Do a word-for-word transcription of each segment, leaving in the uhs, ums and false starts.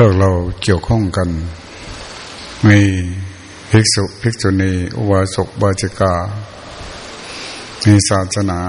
วกเราเกี่ยวข้องกันมีภิกษุภิกษุณีอุบาสกอุบาสิกาในศาสนา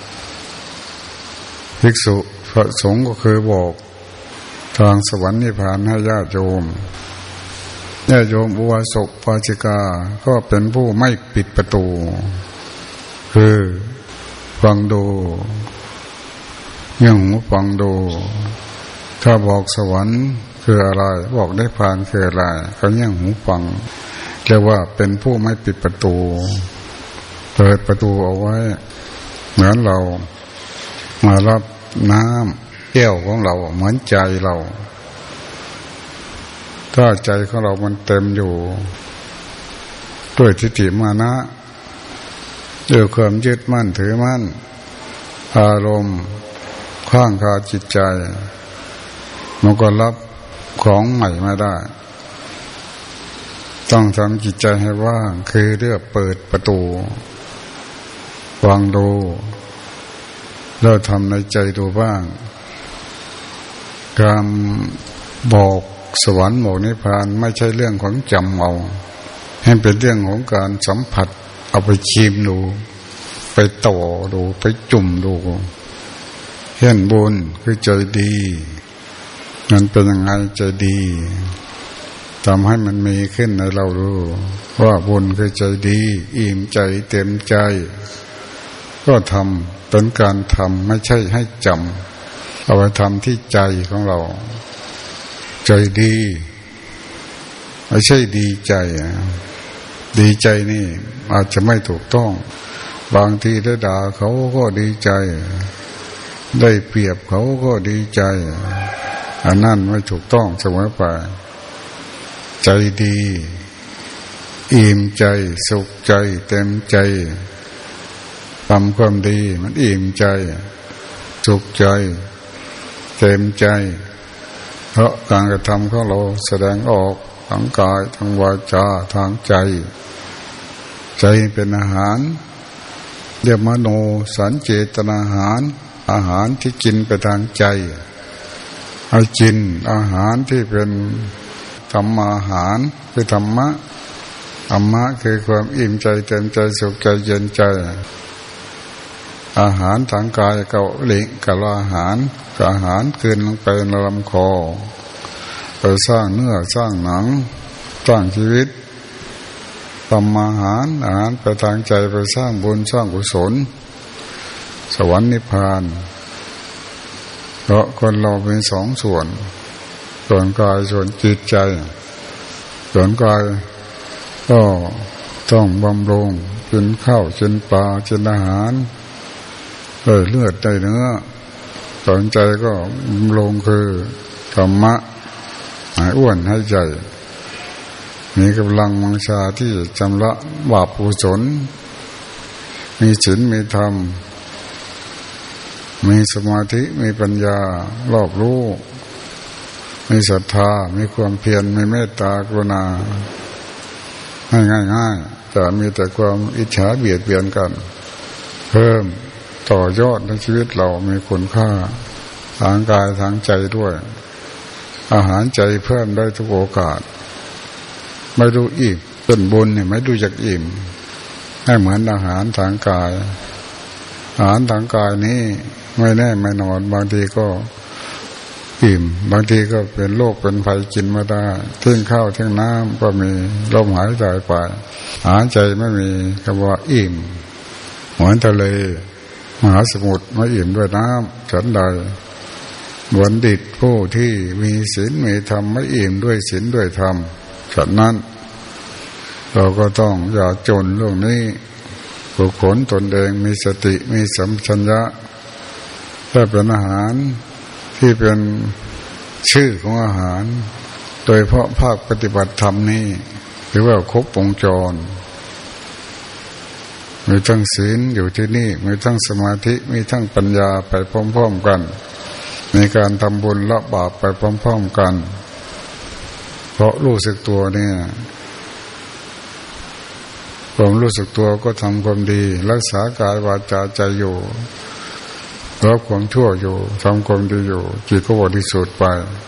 ภิกษุพระสงฆ์ก็เคยบอกทางสวรรค์นิพพานให้ญาติโยมญาติโยมอุบาสกอุบาสิกาก็เป็นผู้ไม่ปิดประตูคือฟังดูเงี่ยหูฟังดูถ้าบอกสวรรค์คืออะไรบอกนิพพานคืออะไรเขาเงี่ยหูฟังเรียกว่าเป็นผู้ไม่ปิดประตูเปิดประตูเอาไว้เหมือนเรามารับน้ำแก้วของเราเหมือนใจเราถ้าใจของเรามันเต็มอยู่ด้วยทิฏฐิมานะด้วยความยึดมั่นถือมั่นอารมณ์ข้างคาจิตใจมันก็รับของใหม่ไม่ได้ต้องทำจิตใจให้ว่างคือเรียกเปิดประตูฟังดูแล้วทำในใจดูบ้างการบอกสวรรค์บอกนิพพานไม่ใช่เรื่องของจำเอาให้เป็นเรื่องของการสัมผัสเอาไปชิมดูไปต่อดูไปจุ่มดูเห็นบุญคือใจดีมันเป็นยังไงใจดีทำให้มันมีขึ้นในเราดูว่าบุญคือใจดีอิ่มใจเต็มใจก็ทำเป็นการทำไม่ใช่ให้จำเอาไปทำที่ใจของเราใจดีไม่ใช่ดีใจดีใจนี่อาจจะไม่ถูกต้องบางทีได้ด่าเขาก็ดีใจได้เปรียบเขาก็ดีใจอันนั้นไม่ถูกต้องเสมอไปใจดีอิ่มใจสุขใจเต็มใจทำความดีมันอิ่มใจสุขใจเต็มใจเพราะการกระทำของเราแสดงออกทางกายทางวาจาทางใจใจเป็นอาหารเรียกมโนสัญเจตนาอาหารอาหารที่กินไปทางใจเอากินอาหารที่เป็นธรรมอาหารคือธรรมะธรรมะคือความอิ่มใจเต็มใจสุขใจเย็นใจอาหารทางกายก็เลี้ยงกับอาหารกับอาหารคืนลงไปในลำคอไปสร้างเนื้อสร้างหนังสร้างชีวิตทำอาหารอาหารไปทางใจไปสร้างบุญสร้างกุศลสวรรค์นิพพานเพราะคนเราเป็นสองส่วนส่วนกายส่วนจิตใจส่วนกายก็ต้องบำรุงกินข้าวกินปลากินอาหารได้เลือดได้เนื้อส่วนใจก็บำรุงคือธรรมะหายอ้วนให้ใจมีกำลังวังชาที่ชำระบาปกุศลมีศีลมีธรรมมีสมาธิมีปัญญารอบรู้มีศรัทธามีความเพียรมีเมตตากรุณาง่ายง่ายแต่มีแต่ความอิจฉาเบียดเบียนกันเพิ่มต่อยอดในชีวิตเรามีคุณค่าทางกายทางใจด้วยอาหารใจเพิ่มได้ทุกโอกาสไม่ดูอิ่มเป็นบุญเนี่ยไม่ดูจากอิ่มให้เหมือนอาหารทางกายอาหารทางกายนี้ไม่แน่ไม่นอนบางทีก็อิ่มบางทีก็เป็นโรคเป็นภัยกินไม่ได้ทิ้งข้าวทิ้งน้ำก็มีลมหายใจไปอาหารใจไม่มีคำว่าอิ่มเหมือนทะเลมหาสมุทรไม่อิ่มด้วยน้ำฉันใดบัณฑิตผู้ที่มีศีลมีธรรมไม่อิ่มด้วยศีลด้วยธรรมฉะนั้นเราก็ต้องอย่าจนเรื่องนี้ฝึกฝนตนเองมีสติมีสัมปชัญญะถ้าเป็นอาหารที่เป็นชื่อของอาหารโดยเพราะภาคปฏิบัติธรรมนี้ถือว่าครบวงจรมีทั้งศีลอยู่ที่นี่มีทั้งสมาธิมีทั้งปัญญาไปพร้อมๆกันในการทำบุญละบาปไปพร้อมๆกันเพราะรู้สึกตัวเนี่ยความรู้สึกตัวก็ทำความดีรักษากายวาจาใจอยู่รับความชั่วอยู่ทำความดีอยู่จิตก็บริสุทธิ์ไป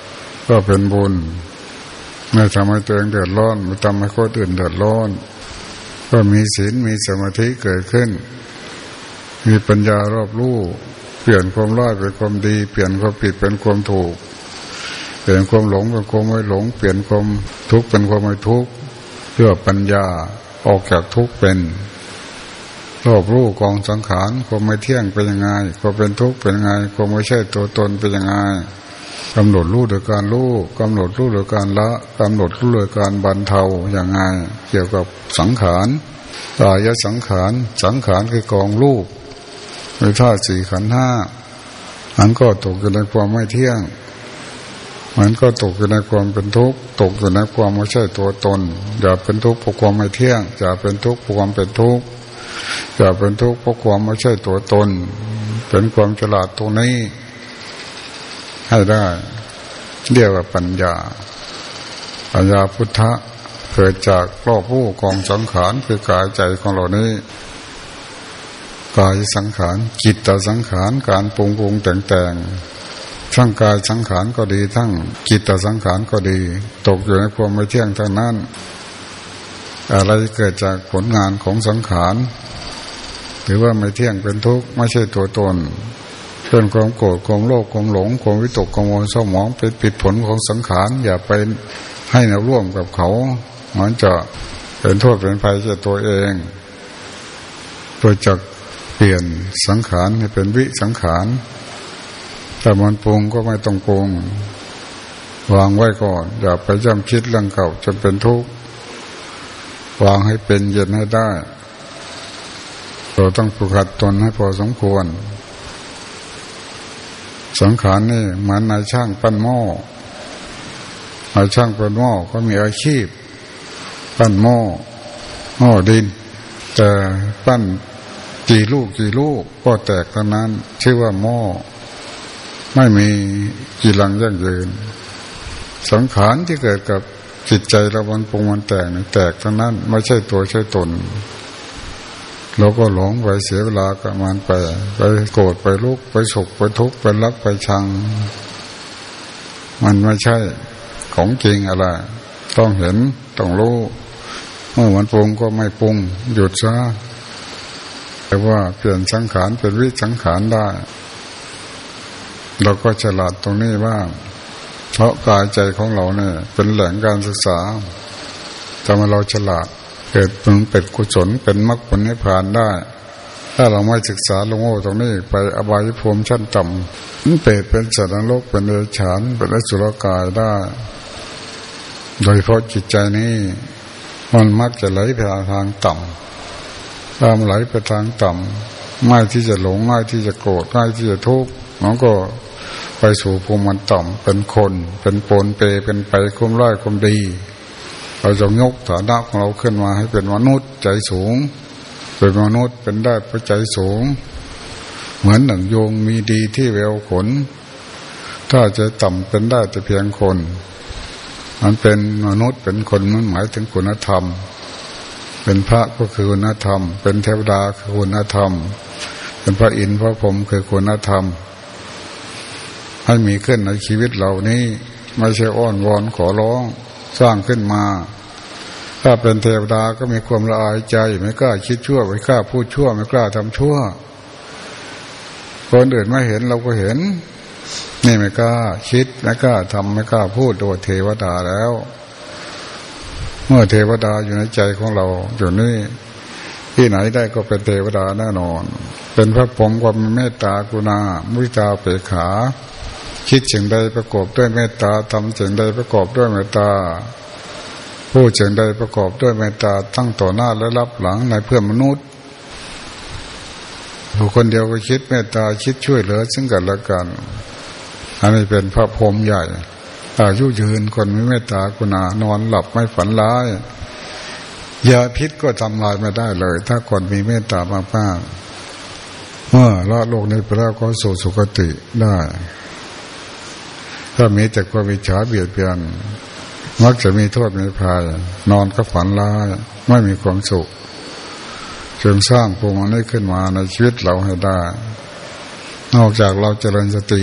ก็เป็นบุญไม่ทำให้ตัวเองเดือดร้อนไม่ทำให้คนอื่นเดือดร้อนก็มีศีลมีสมาธิเกิดขึ้นมีปัญญารอบรู้เปลี่ยนความร้ายเป็นความดีเปลี่ยนความผิดเป็นความถูกเปลี่ยนความหลงเป็นความไม่หลงเปลี่ยนความทุกข์เป็นความไม่ทุกข์เพื่อปัญญาออกจากทุกข์เป็นรอบรู้กองสังขารความไม่เที่ยงเป็นยังไงความเป็นทุกข์เป็นยังไงความไม่ใช่ตัวตนเป็นยังไงกำหนดรู้โดยการรู้กำหนดรู้โดยการละกำหนดรู้โดยการบรรเทาอย่างไงเกี่ยวกับสังขารกายสังขารสังขารคือกองรูปในธาตุสี่ขันธ์ห้ามันก็ตกอยู่ในความไม่เที่ยงมันก็ตกอยู่ในความเป็นทุกข์ตกอยู่ในความไม่ใช่ตัวตนอย่าเป็นทุกข์เพราะความไม่เที่ยงอย่าเป็นทุกข์เพราะความเป็นทุกข์อย่าเป็นทุกข์เพราะความไม่ใช่ตัวตนเป็นความฉลาดตรงนี้ให้ได้เรียกว่าปัญญาปัญญาพุทธะเกิดจากรอบรู้กองสังขารคือกายใจของเรานี้กายสังขารจิตตสังขารการปรุงปรุงแต่งแต่งทั้งกายสังขารก็ดีทั้งจิตตสังขารก็ดีตกอยู่ในความไม่เที่ยงทั้งนั้นอะไรเกิดจากผลงานของสังขารหรือว่าไม่เที่ยงเป็นทุกข์ไม่ใช่ตัวตนเรื่องความโกรธความโลภความหลงความวิตกกังวลเศร้าหมองเป็นผิดผลของสังขารอย่าไปให้แนวร่วมกับเขามันจะเป็นโทษเป็นภัยแก่ตัวเองโดยจะเปลี่ยนสังขารให้เป็นวิสังขารแต่มันปรุงก็ไม่ต้องปรุงวางไว้ก่อนอย่าไปย้ำคิดเรื่องเก่าจนเป็นทุกข์วางให้เป็นเย็นให้ได้เราต้องฝึกหัดตนให้พอสมควรสังขารนี่เหมือนนายช่างปั้นหม้อนายช่างปั้นหม้อก็มีอาชีพปั้นหม้อหม้อดินแต่ปั้นกี่ลูกกี่ลูกก็แตกทั้งนั้นชื่อว่าหม้อไม่มีกีรังยั่งยืนสังขารที่เกิดกับจิตใจเรามันปรุงมันแตกแตกทั้งนั้นไม่ใช่ตัวใช่ตนเราก็หลงไปเสียเวลากับมันไปไปโกรธไปลุกไปสุขไปทุกข์ไปรักไปชังมันไม่ใช่ของจริงอะไรต้องเห็นต้องรู้เมื่อมันปรุงก็ไม่ปรุงหยุดซะแต่ว่าเปลี่ยนสังขารเป็นวิสังขารได้เราก็ฉลาดตรงนี้บ้างเพราะกายใจของเราเนี่ยเป็นแหล่งการศึกษาทำให้เราฉลาดเกิดผลเป็นกุศลเป็นมรรคผลนิพพานได้ถ้าเราไม่ศึกษาลงโง่ตรงนี้ไปอบายภูมิชั้นต่ำเป็นเปรตเป็นสัตว์นรกเป็นเดรัจฉานเป็นอสุรกายได้โดยเพราะจิตใจนี้มันมักจะไหลไปทางต่ำตามไหลไปทางต่ำง่ายที่จะหลงง่ายที่จะโกรธง่ายที่จะทุกข์มันก็ไปสู่ภูมิมันต่ำเป็นคนเป็นปนเปเป็นไปคุ้มร้ายคุ้มดีเราจะยกฐานะของเราขึ้นมาให้เป็นมนุษย์ใจสูงเป็นมนุษย์เป็นได้เพราะใจสูงเหมือนหนังโยงมีดีที่แววขนถ้าจะต่ำเป็นได้แต่เพียงคนมันเป็นมนุษย์เป็นคนมันหมายถึงคุณธรรมเป็นพระก็คือคุณธรรมเป็นเทวดาคือคุณธรรมเป็นพระอินทร์พระพรหมคือคุณธรรมให้มีขึ้นในชีวิตเรานี้ไม่ใช่อ้อนวอนขอร้องสร้างขึ้นมาถ้าเป็นเทวดาก็มีความละอายใจไม่กล้าคิดชั่วไม่กล้าพูดชั่วไม่กล้าทำชั่วคนอื่นไม่เห็นเราก็เห็นนี่ไม่กล้าคิดไม่กล้าทำไม่กล้าพูดโดยเทวดาแล้วเมื่อเทวดาอยู่ในใจของเราอยู่นี่ที่ไหนได้ก็เป็นเทวดาแน่นอนเป็นพระพรหมความเมตตากรุณามุทิตาเปกขาคิดสิ่งใดประกอบด้วยเมตตาทำสิ่งใดประกอบด้วยเมตตาพูดสิ่งใดประกอบด้วยเมตตาตั้งต่อหน้าและรับหลังในเพื่อนมนุษย์ผู้คนเดียวก็คิดเมตตาคิดช่วยเหลือซึ่งกันและกันอันนี้เป็นพระพรหมใหญ่อายุยืนคนมีเมตตากรุณานอนหลับไม่ฝันร้ายยาพิษก็ทำลายไม่ได้เลยถ้าคนมีเมตตามากๆเมื่อละโลกนี้ไปแล้วก็สู่สุคติได้ถ้ามีแต่ความอิจฉาเบียดเบียนมักจะมีโทษมีภัยนอนก็ฝันร้ายไม่มีความสุขจึงสร้างภูมินี้ขึ้นมาในชีวิตเราให้ได้นอกจากเราเจริญสติ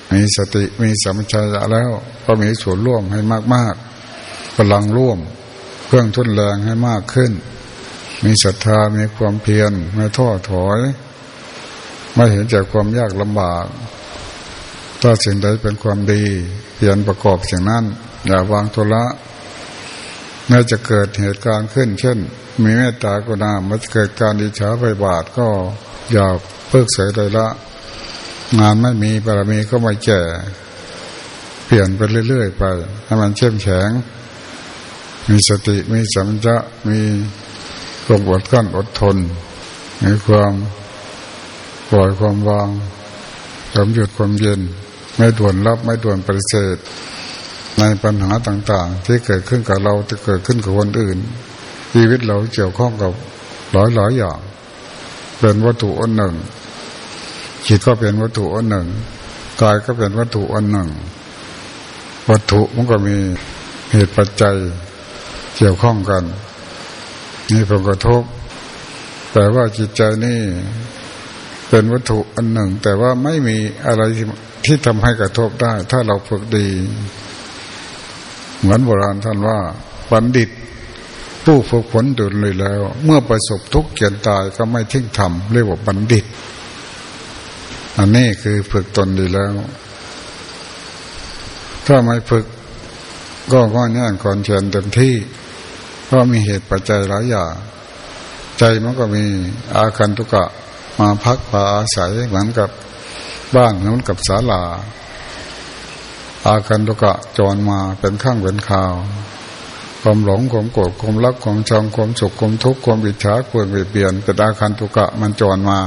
มีสติมีสัมปชัญญะแล้วก็มีส่วนร่วมให้มากๆพลังร่วมเครื่องทุนแรงให้มากขึ้นมีศรัทธามีความเพียรไม่ท้อถอยไม่เห็นจากความยากลำบากถ้าสิ่งใดเป็นความดีเพียรประกอบสิ่งนั้นอย่าวางทุละแม้จะเกิดเหตุการณ์ขึ้นเช่นมีเมตตากรุณาเมื่อเกิดการอิจฉาพยาบาทก็อย่าเพิกเฉยเลยละงานไม่มีบารมีก็ไม่แก่เปลี่ยนไปเรื่อยๆไปให้มันเข้มแข็งมีสติมีสัมปชัญญะมีความอดกลั้นอดทนมีความปล่อยความวางความหยุดความเย็นไม่ด่วนรับไม่ด่วนปฏิเสธในปัญหาต่างๆที่เกิดขึ้นกับเราจะเกิดขึ้นกับคนอื่นชีวิตเราเกี่ยวข้องกับหลายๆอย่างเป็นวัตถุอันหนึ่งจิตก็เป็นวัตถุอันหนึ่งกายก็เป็นวัตถุอันหนึ่งวัตถุมันก็มีเหตุปัจจัยเกี่ยวข้องกันนี่ผลกระทบแต่ว่าจิตใจนี่เป็นวัตถุอันหนึ่งแต่ว่าไม่มีอะไรที่ทำให้กระทบได้ถ้าเราฝึกดีเหมือนโบราณท่านว่าบัณฑิตผู้ฝึกฝนดุลเลยแล้วเมื่อประสบทุกข์เกียรตายก็ไม่ทิ้งธรรมเรียกว่าบัณฑิตอันนี้คือฝึกตนดีแล้วถ้าไม่ฝึกก็ก็แน่นก่อนเชิญเต็มที่เพราะมีเหตุปัจจัยหลายอย่างใจมันก็มีอาคันตุกะมาพักพาอาศัยเหมือนกับบ้านเหมือนกับศาลาอาคันตุกะจรมาเป็นข้างเป็นคราวความหลงความโกรธความรักความชังความสุขความทุกข์ความอิจฉาความเบียดเบียนเป็นอาคันตุกะมันจรมา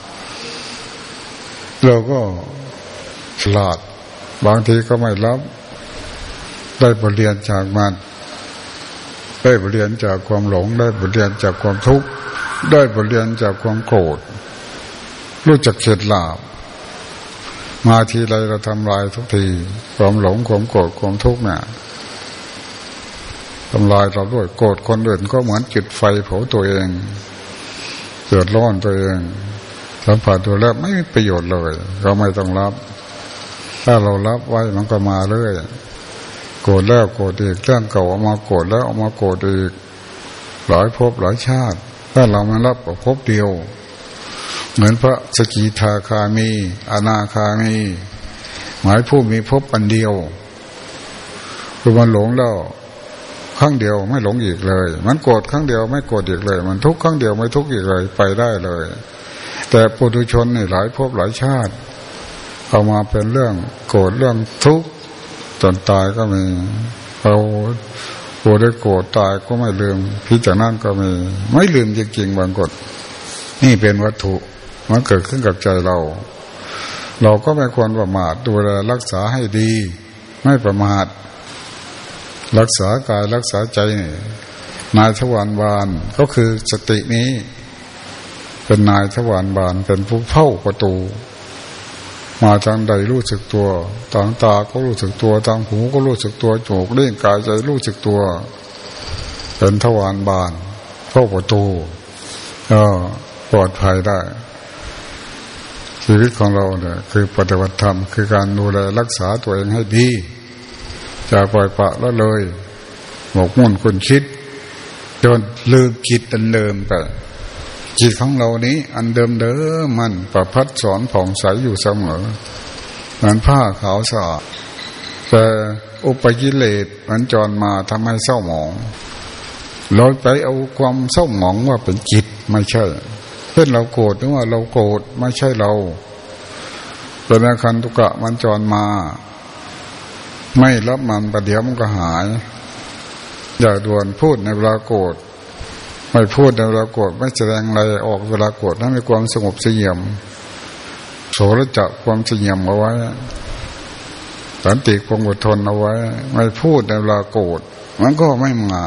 เราก็ฉลาดบางทีก็ไม่รับได้บทเรียนจากมันได้บทเรียนจากความหลงได้บทเรียนจากความทุกข์ได้บทเรียนจากความโกรธรู้จักเข็ดหลาบมาทีไรเราทำลายทุกทีความหลงความโกรธความทุกข์เนี่ยทำลายเราด้วยโกรธคนอื่นก็เหมือนจุดไฟเผาตัวเองเดือดร้อนตัวเองสัมผัสตัวแล้วไม่มีประโยชน์เลยเราไม่ต้องรับถ้าเรารับไว้มันก็มาเรื่อยโกรธแล้วโกรธอีกเรื่องเก่าเอามาโกรธแล้วเอามาโกรธอีกหลายภพหลายชาติถ้าเราไม่รับกับภพเดียวเหมือนพระสกิทาคามีอนาคามีหมายผู้มีภพอันเดียวคือมันหลงแล้วครั้งเดียวไม่หลงอีกเลยมันโกรธครั้งเดียวไม่โกรธอีกเลยมันทุกข์ครั้งเดียวไม่ทุกข์อีกเลยไปได้เลยแต่ปุถุชนนี่หลายภพหลายชาติเอามาเป็นเรื่องโกรธเรื่องทุกข์จนตายก็มีเราโกรธได้โกรธตายก็ไม่ลืมพิจารณาก็มีไม่ลืมจริงๆบางกฎนี่เป็นวัตถุมันเกิดขึ้นกับใจเราเราก็ไม่ควรประมาทดูแลรักษาให้ดีไม่ประมาทรักษากายรักษาใจนี่นายทวารบาลก็คือสตินี้เป็นนายทวารบาลเป็นผู้เฝ้าประตูมาทางใดรู้สึกตัวทางตาก็รู้สึกตัวทางหูก็รู้สึกตัวจมูกลิ้นกายใจรู้สึกตัวเป็นทวารบาลเฝ้าประตูก็ปลอดภัยได้ชีวิตของเราเนี่ยคือปฏิบัติธรรมคือการดูแลรักษาตัวเองให้ดีจะปล่อยปละละเลยหมกมุ่นคุณคิดจนลืมจิตอันเดิมไปจิตของเรานี้อันเดิมเดิมมันประพัดสอนผ่องใสอยู่เสมอเหมือนผ้าขาวสะอาดแต่อุปกิเลสมันจรมาทำให้เศร้าหมองเราไปเอาความเศร้าหมองว่าเป็นจิตไม่ใช่เช่นเราโกรธหรือว่าเราโกรธไม่ใช่เราเป็นอาคันตุกะมันจรมาไม่รับมันประเดี๋ยวมันก็หายอย่าด่วนพูดในเวลาโกรธไม่พูดในเวลาโกรธไม่แสดงอะไรออกเวลาโกรธนั้นมีความสงบเสงี่ยมโสรจะความเสงี่ยมเอาไว้สันติความอดทนเอาไว้ไม่พูดในเวลาโกรธมันก็ไม่มา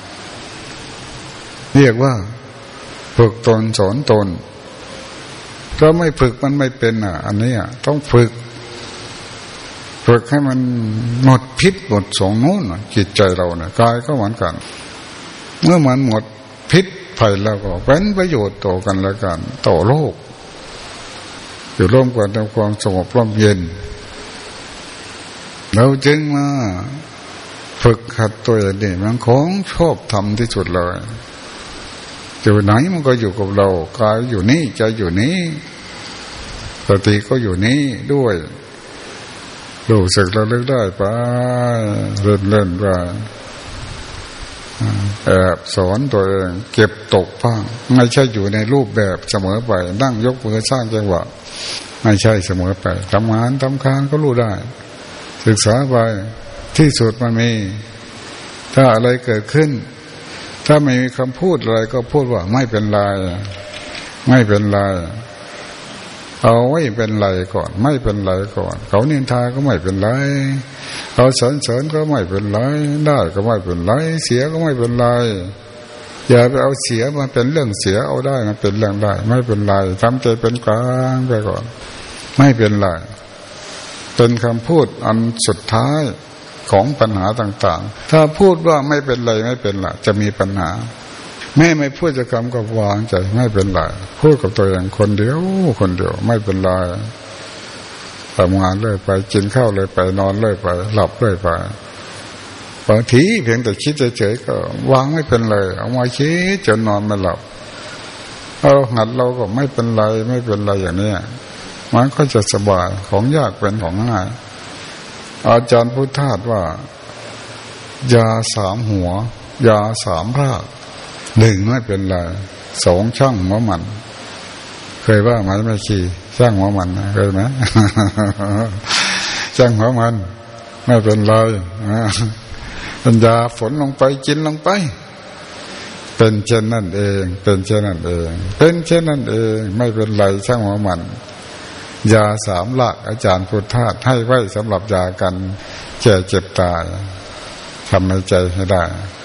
เรียกว่าฝึกตนสอนตนถ้าไม่ฝึกมันไม่เป็นอ่ะอันนี้อ่ะต้องฝึกฝึกให้มันหมดพิษหมดสองโน้นจิตใจเราเนี่ยกายก็เหมือนกันเมื่อมันหมดพิษภัยแล้วก็เป็นประโยชน์ต่อกันและกันต่อโลกอยู่ร่วมกันในความสงบร่มเย็นเราจึงมาฝึกหัดตัวเองนี่มันของชอบทำที่สุดเลยอยู่ไหนมันก็อยู่กับเรากายอยู่นี่ใจอยู่นี่สติก็อยู่นี่ด้วยรู้สึกเราเลิกได้ไปเล่นเล่นไปแอบสอนตัวเองเก็บตกบ้างไม่ใช่อยู่ในรูปแบบเสมอไปนั่งยกมือสร้างจังหวะไม่ใช่เสมอไปทำงานทำการก็รู้ได้ศึกษาไปที่สุดมันมีถ้าอะไรเกิดขึ้นถ้าไม่มีคำพูดอะไรก็พูดว่าไม่เป็นไรไม่เป็นไรเอาไว้เป็นไรก่อนไม่เป็นไรก่อนเขานินทาก็ไม่เป็นไรเขาสรรเสริญก็ไม่เป็นไรได้ก็ไม่เป็นไรเสียก็ไม่เป็นไรอย่าไปเอาเสียมาเป็นเรื่องเสียเอาได้มันเป็นเรื่องได้ไม่เป็นไรทำใจเป็นกลางไปก่อนไม่เป็นไรเป็นคำพูดอันสุดท้ายของปัญหาต่างๆถ้าพูดว่าไม่เป็นไรไม่เป็นไรจะมีปัญหาแม่ไม่พูดจะคำกับวางใจไม่เป็นไรพูดกับตัวเองคนเดียวคนเดียวไม่เป็นไรทำงานเลยไปกินข้าวเลยไปนอนเลยไปหลับเลยไปบางทีเพียงแต่คิดเฉยๆก็วางไม่เป็นเลยเอามาคิดจนนอนไม่หลับเราหัดเราก็ไม่เป็นไรไม่เป็นไรอย่างนี้มันก็จะสบายของยากเป็นของง่ายอาจารย์พุทธทาสว่ายาสามหัวยาสามภาคหนึ่งไม่เป็นไรสองช่างหัวมันเคยว่าไหมไม่ขี้ช่างหัวมันเคยไหม ช่างหัวมันไม่เป็นไรปัญญาฝนลงไปกินลงไปเป็นเช่นนั่นเองเป็นเช่นนั่นเองเป็นเช่นนั่นเองไม่เป็นไรช่างหัวมันยาสามหลักอาจารย์พุทธทาสให้ไว้สำหรับยากันแก่เจ็บตายทำในใจให้ได้